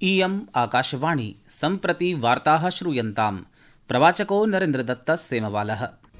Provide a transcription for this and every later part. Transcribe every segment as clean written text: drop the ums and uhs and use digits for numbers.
इयम् आकाशवाणी सम्प्रति वार्ताः श्रूयन्ताम्। प्रवाचको नरेन्द्रदत्तः सेमवालः।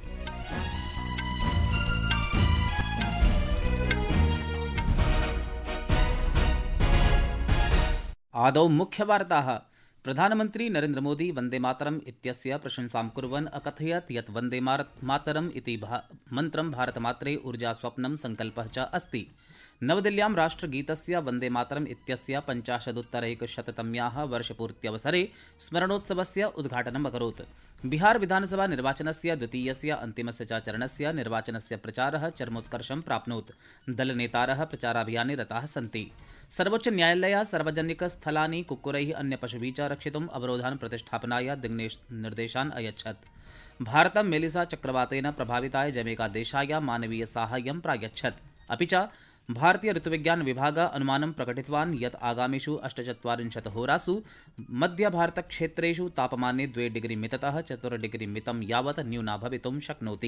आदौ मुख्यवार्ताः। प्रधानमन्त्री नरेन्द्रमोदी वन्देमातरम् इत्यस्य प्रशंसां कुर्वन् अकथयत् यत् वन्देमातरम् इति मन्त्रं भारतमात्रे ऊर्जास्वप्नं सङ्कल्पः च अस्ति। नवदिल्ल्यां राष्ट्रगीतस्य वन्देमातरम् इत्यस्य 50-उत्तर-100तम्याः वर्षपूर्त्यवसरे स्मरणोत्सवस्य उद्घाटनम् अकरोत्। बिहार विधानसभा निर्वाचनस्य द्वितीयस्य अन्तिमस्य च चरणस्य निर्वाचनस्य प्रचारः चरमोत्कर्षं प्राप्नोत्। दलनेतारः प्रचाराभियाने रताः सन्ति। सर्वोच्च न्यायालयः सार्वजनिकस्थलानि कुक्कुरैः अन्यपशुभिः च रक्षितुम् अवरोधान् प्रतिष्ठापनाय निर्देशान् अयच्छत्। भारतं मेलिसा चक्रवातेन प्रभाविताय जमैकादेशाय मानवीयसाहाय्यं प्रायच्छत्। अपि च भारतीय ऋतुविज्ञान विभागः अनुमानं प्रकटितवान् यत् आगामिषु 48 होरासु मध्यभारतक्षेत्रेषु तापमाने 2 डिग्री मिततः 4 डिग्री मितं यावत् न्यूना भवितुं शक्नोति।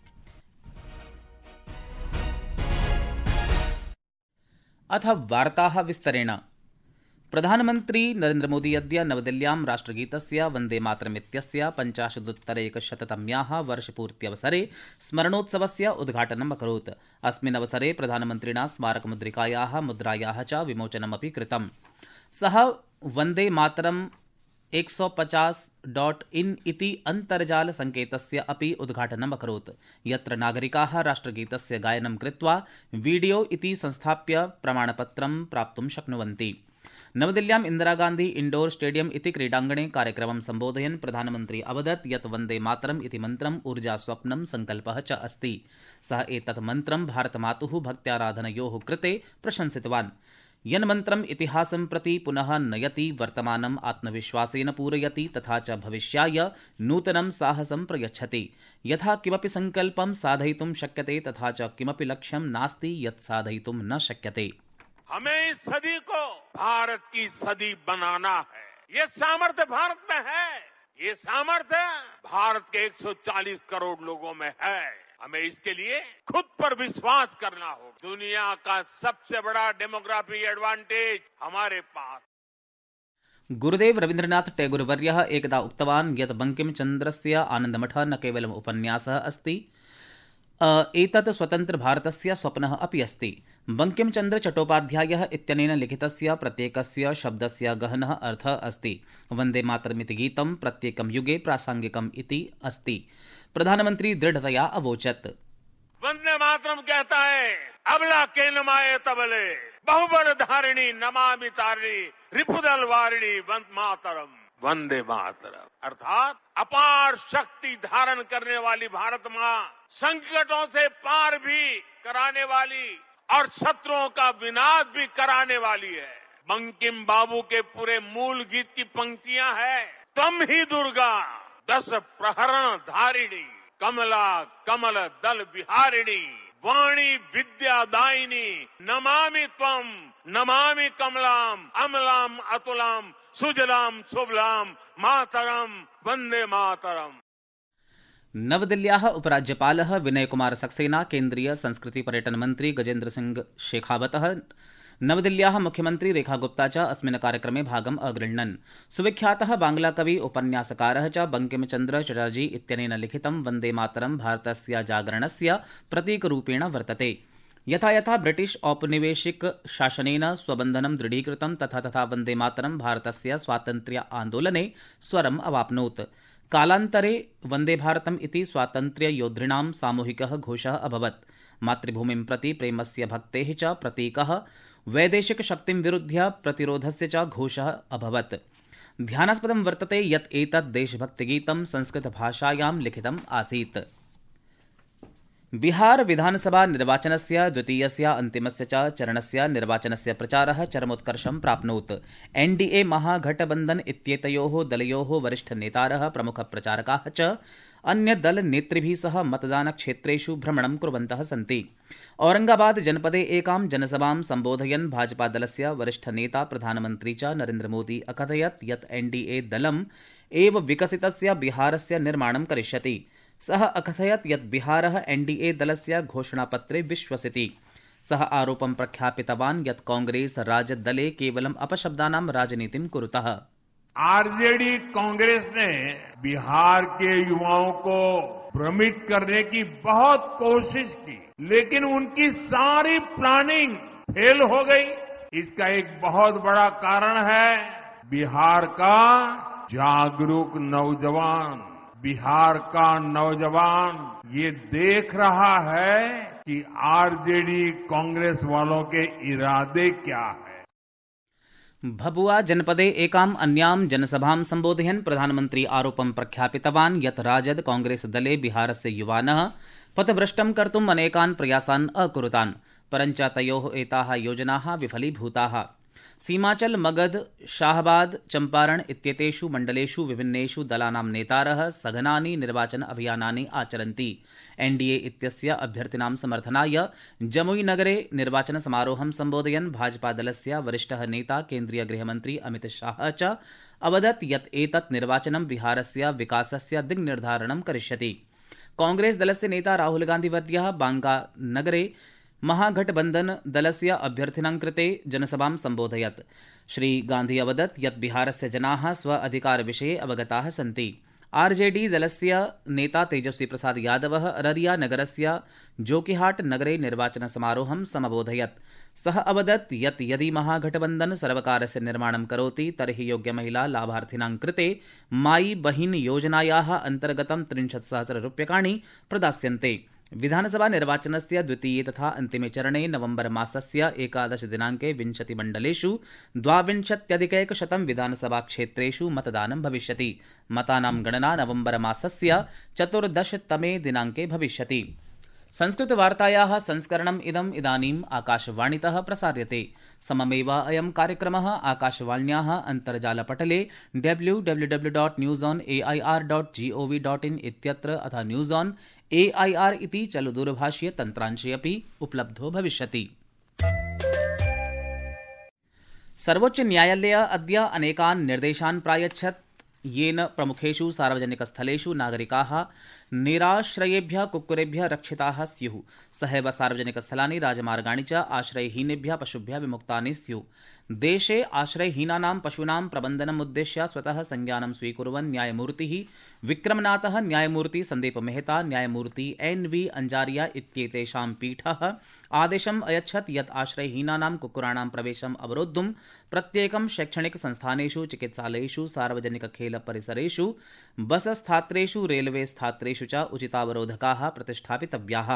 अथ वार्ताः विस्तरेण। प्रधानमन्त्री नरेन्द्रमोदी अद्य नवदिल्ल्यां राष्ट्रगीतस्य वन्देमातरमित्यस्य 50-उत्तर-100तम्याः वर्षपूर्त्यवसरे स्मरणोत्सवस्य उद्घाटनम् अकरोत्। अस्मिन् अवसरे प्रधानमन्त्रिणा स्मारकमुद्रिकायाः मुद्रायाः च विमोचनमपि कृतम्। सः वन्देमातरम् 150.in इति अन्तर्जालसङ्केतस्य अपि उद्घाटनम् अकरोत्, यत्र नागरिकाः राष्ट्रगीतस्य गायनं कृत्वा वीडियो इति संस्थाप्य प्रमाणपत्रं प्राप्तुं शक्नुवन्ति। नवदिल्ल्यां इन्दिरागान्धी इण्डोर स्टेडियम इति क्रीडाङ्गणे कार्यक्रमं सम्बोधयन् प्रधानमन्त्री अवदत् यत् वन्दे मातरम् इति मन्त्रम् ऊर्जास्वप्नं सङ्कल्पः च अस्ति। सः एतत् मन्त्रं भारतमातुः भक्त्याराधनयोः कृते प्रशंसितवान्। यन्मन्त्रम् इतिहासं प्रति पुनः नयति, वर्तमानम् आत्मविश्वासेन पूरयति तथा च भविष्याय नूतनं साहसं प्रयच्छति। यथा किमपि सङ्कल्पं साधयितुं शक्यते तथा च किमपि लक्ष्यं नास्ति यत् साधयितुं न शक्यते। हमें इस सदी को भारत की सदी बनाना है। ये सामर्थ्य भारत में है। ये सामर्थ्य भारत के 140 करोड़ लोगों में है। हमें इसके लिए खुद पर विश्वास करना होगा। दुनिया का सबसे बड़ा डेमोग्राफी एडवांटेज हमारे पास। गुरुदेव रवीन्द्रनाथ टैगोर वर्यः एकदा उक्तवान् यत् बङ्किमचन्द्रस्य आनन्दमठः न केवलम् उपन्यासः अस्ति, एतत् स्वतन्त्र भारतस्य स्वप्नः अपि अस्ति। बङ्किमचन्द्र चट्टोपाध्यायः इत्यनेन लिखितस्य प्रत्येकस्य शब्दस्य गहनः अर्थः अस्ति। वन्दे मातरमिति गीतं प्रत्येकं युगे प्रासंगिकम् इति अस्ति। प्रधानमन्त्री दृढ़तया अवोचत्। वन्दे मातरम कहता है अबला के नमाये तबले बहुबल धारिणी नमामि तारिणी रिपुदल वारिणी वंदे मातरम। वंदे मातरम अर्थात अपार शक्ति धारण करने वाली भारत माँ संकटों से पार भी कराने वाली और शत्रुओं का विनाश भी कराने वाली है। बंकिम बाबू के पूरे मूल गीत की पंक्तियां है, तम ही दुर्गा 10 प्रहरण धारिणी कमला कमल दल विहारिणी वाणी विद्या दायिनी नमामि त्वम नमामि कमलाम अमलाम अतुलाम सुजलाम शुभलाम मातरम वन्दे मातरम। नवदिल्ल्याः उपराज्यपालः विनयकुमार सक्सेना, केन्द्रीय संस्कृति पर्यटन मन्त्री गजेन्द्र सिंह शेखावतः, नवदिल्ल्याः मुख्यमन्त्री रेखा गुप्ता च अस्मिन् कार्यक्रमे भागम् अगृह्णन्। सुविख्यातः बांग्लाकवि उपन्यासकारः च बङ्किमचन्द्र चटर्जी इत्यनेन लिखितं वन्दे मातरं भारतस्य जागरणस्य प्रतीकरूपेण वर्तते। यथा यथा ब्रिटिश औपनिवेशिक शासनेन स्वबन्धनं दृढीकृतं तथा तथा वन्दे मातरं भारतस्य स्वातन्त्र्य आन्दोलने स्वरम् अवाप्नोत्। कालान्तरे वन्दे भारतम् इति स्वातन्त्र्ययोद्धॄणां सामूहिकः घोषः अभवत्। मातृभूमिं प्रति प्रेमस्य भक्तेः च प्रतीकः, वैदेशिकशक्तिं विरुध्य प्रतिरोधस्य च घोषः अभवत्। ध्यानास्पदं वर्तते यत् एतत् देशभक्तिगीतं संस्कृतभाषायां लिखितम् आसीत्। बिहार विधानसभा निर्वाचनस्य द्वितीयस्य अन्तिमस्य च चरणस्य निर्वाचनस्य प्रचारः चरमोत्कर्षं प्राप्नोत्। एनडीए महागठबन्धन इत्येतयोः दलयोः वरिष्ठनेतारः प्रमुखप्रचारकाः च अन्यदलनेतृभिः सह मतदानक्षेत्रेषु भ्रमणं कुर्वन्तः सन्ति। औरंगाबाद जनपदे एकां जनसभां सम्बोधयन् भाजपादलस्य वरिष्ठनेता प्रधानमन्त्री च नरेन्द्रमोदी अकथयत् यत् एनडीए दलम् एव विकसितस्य बिहारस्य निर्माणं करिष्यति। सः अकथयत् यत् बिहारः एनडीए दलस्य घोषणापत्रे विश्वसिति। सः आरोपं प्रख्यापितवान् यत् कांग्रेस राजदले केवलम् अपशब्दानां राजनीतिं कुरुतः। आरजेडी कांग्रेस ने बिहार के युवाओं को भ्रमित करने की बहुत कोशिश की, लेकिन उनकी सारी प्लानिंग फेल हो गई। इसका एक बहुत बड़ा कारण है बिहार का जागरूक नौजवान। बिहार का नौजवान ये देख रहा है कि आरजेडी कांग्रेस वालों के इरादे क्या है। भभुआ जनपदे एकाम् अन्यां जनसभां सम्बोधयन् प्रधानमन्त्री आरोपं प्रख्यापितवान् यत् राजद कांग्रेस दले बिहारस्य युवानः पथभ्रष्टं कर्तुम् अनेकान् प्रयासान् अकुरुतान्, परञ्च तयोः एताः योजनाः विफलीभूताः। सीमाचल, मगध, शाहबाद, चम्पारण इत्येतेषु मण्डलेषु विभिन्नेषु दलानां नेतारः सघनानि निर्वाचन अभियानानि आचरन्ति। एनडीए इत्यस्य अभ्यर्थिनां समर्थनाय जमुईनगरे निर्वाचन समारोहं सम्बोधयन् भाजपादलस्य वरिष्ठः नेता केन्द्रीय गृहमन्त्री अमित शाह च अवदत् यत् एतत् निर्वाचनं बिहारस्य विकासस्य दिङ्निर्धारणं करिष्यति। कांग्रेस दलस्य नेता राहुल गान्धीवर्यः बांकानगरे महागठबन्धन दलस्य अभ्यर्थिनां कृते जनसभां सम्बोधयत्। श्री गान्धी अवदत् यत् बिहारस्य जनाः स्व अधिकारविषये अवगताः सन्ति। आरजेडी दलस्य नेता तेजस्वी प्रसाद यादवः अररिया नगरस्य जोकीहाट नगरे निर्वाचन समारोहं समबोधयत्। सः अवदत् यत् यदि महागठबन्धन सर्वकारस्य निर्माणं करोति तर्हि योग्यमहिला लाभार्थिनां कृते माई बहिन योजनायाः अन्तर्गतं 30,000 रूप्यकाणि प्रदास्यन्ते। विधानसभा निर्वाचनस्य द्वितीये तथा अन्तिमे चरणे नवम्बर मासस्य 11 दिनाङ्के 20 मण्डलेषु 22,100 विधानसभा क्षेत्रेषु मतदानं भविष्यति। मतानां गणना नवम्बर मासस्य 14 दिनाङ्के भविष्यति। संस्कृतवार्तायाः संस्करणम् इदानीम् आकाशवाणीतः प्रसार्यते। सममेव अयं कार्यक्रमः आकाशवाण्याः अन्तर्जालपटले www.newsonair.gov.in इत्यत्र अथ न्यूज़ ऑन AIR इति चलदूरभाषीय तन्त्रांशे अपि उपलब्धो भविष्यति। सर्वोच्च न्यायालयः अद्य अनेकान् निर्देशान् प्रायच्छत् येन प्रमुखेषु सार्वजनिकस्थलेषु नागरिकाः निराश्रयेभ्यः कुक्कुरेभ्यः रक्षिताः स्युः। सहैव सार्वजनिकस्थलानि राजमार्गाणि च आश्रयहीनेभ्यः पशुभ्यः विमुक्तानि स्युः। देशे आश्रयहीनानां पशूनां प्रबन्धनमुद्दिश्य स्वतः संज्ञानं स्वीकुर्वन् न्यायमूर्तिः विक्रमनाथः, न्यायमूर्ति सन्दीप मेहता, न्यायमूर्ति NV अंजारिया इत्येतेषां पीठः आदेशम् अयच्छत् यत् आश्रयहीनानां कुक्कुराणां प्रवेशम् अवरोद्धुं प्रत्येकं शैक्षणिक संस्थानेषु, चिकित्सालयेषु, सार्वजनिकखेलपरिसरेषु, बसस्थात्रेषु, रेलवे स्थात्रेषु च उचितावरोधकाः प्रतिष्ठापितव्याः।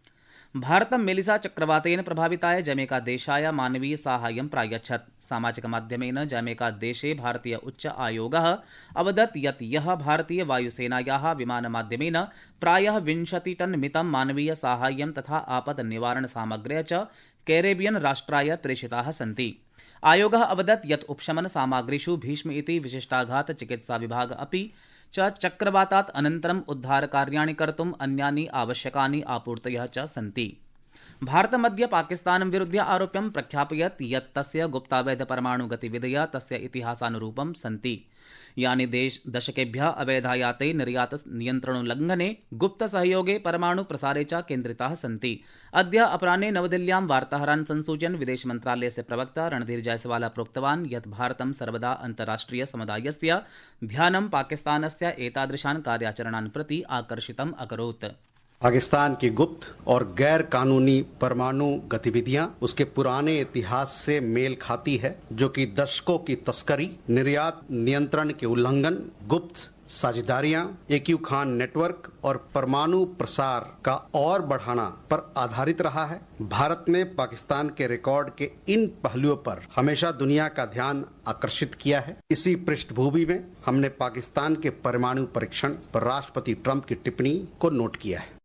भारतं मेलिसा चक्रवातेन प्रभाविताय जमैका देशाय मानवीय साहाय्यं प्रायच्छत्। सामाजिकमाध्यमेन जमैका देशे भारतीय उच्च आयोगः अवदत् यत् यः भारतीय वायुसेनायाः विमानमाध्यमेन प्रायः 20 टन् मितं मानवीय साहाय्यं तथा आपद निवारण सामग्र्यः च कैरेबियन राष्ट्राय प्रेषिताः सन्ति। आयोगः अवदत् यत् उपशमन सामग्रीषु भीष्म इति विशिष्टाघात चिकित्सा विभाग अपि च चक्रवातात् अनन्तरम् उद्धारकार्याणि कर्तुम् अन्यानि आवश्यकानि आपूर्तयः च सन्ति। भारतमद्य पाकिस्तानं विरुध्य आरोप्यं प्रख्यापयत् यत् तस्य गुप्तावैधपरमाणुगतिविधयः तस्य इतिहासानुरूपं सन्ति, यानि दशकेभ्यः अवैधायाते निर्यात नियन्त्रणोल्लङ्घने, गुप्तसहयोगे, परमाणु प्रसारे च केन्द्रिताः सन्ति। अद्य अपराह्ने नवदिल्ल्यां वार्ताहरान् संसूचयन् विदेशमन्त्रालयस्य प्रवक्ता रणधीर जयसवालः प्रोक्तवान् यत् भारतं सर्वदा अन्ताराष्ट्रिय समुदायस्य ध्यानं पाकिस्तानस्य एतादृशान् कार्याचरणान् प्रति आकर्षितम् अकरोत्। पाकिस्तान की गुप्त और गैर कानूनी परमाणु गतिविधियां उसके पुराने इतिहास से मेल खाती है, जो कि दशकों की तस्करी, निर्यात नियंत्रण के उल्लंघन, गुप्त साझेदारियां, AQ खान नेटवर्क और परमाणु प्रसार का और बढ़ाना पर आधारित रहा है। भारत ने पाकिस्तान के रिकॉर्ड के इन पहलुओं पर हमेशा दुनिया का ध्यान आकर्षित किया है। इसी पृष्ठभूमि में हमने पाकिस्तान के परमाणु परीक्षण पर राष्ट्रपति ट्रंप की टिप्पणी को नोट किया है।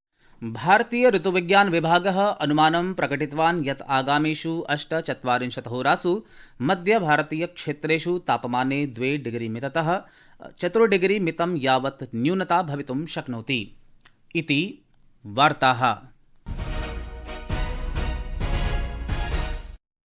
भारतीय ऋतुविज्ञान विभागः अनुमानं प्रकटितवान् यत् आगामिषु 48 होरासु मध्य भारतीय क्षेत्रेषु तापमाने 2 डिग्री मिततः 4 डिग्री मितं यावत् न्यूनता भवितुं शक्नोति इति वार्ताः।